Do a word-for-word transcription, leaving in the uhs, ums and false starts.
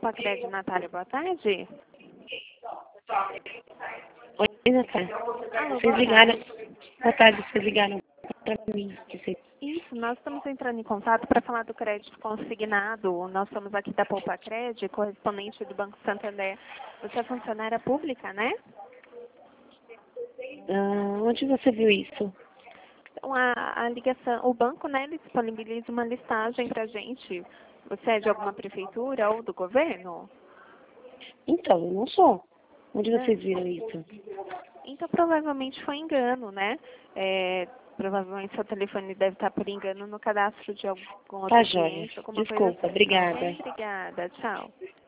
Poupa Crédito, Natália, boa tarde. Oi, Natália. Alô, Vocês boa ligaram. tarde. Boa tarde, vocês ligaram para mim. que vocês- Isso, nós estamos entrando em contato para falar do crédito consignado. Nós somos aqui da Poupa Crédito, correspondente do Banco Santander. Você é funcionária pública, né? Ah, onde você viu isso? Então, a, a ligação, o banco, né, ele disponibiliza uma listagem para a gente. Você é de alguma prefeitura ou do governo? Então, eu não sou. Onde Não. vocês viram isso? Então, provavelmente foi engano, né? É, provavelmente seu telefone deve estar por engano no cadastro de algum outro Tá, joia. cliente, alguma coisa Desculpa, assim. obrigada. Ok, obrigada. Tchau.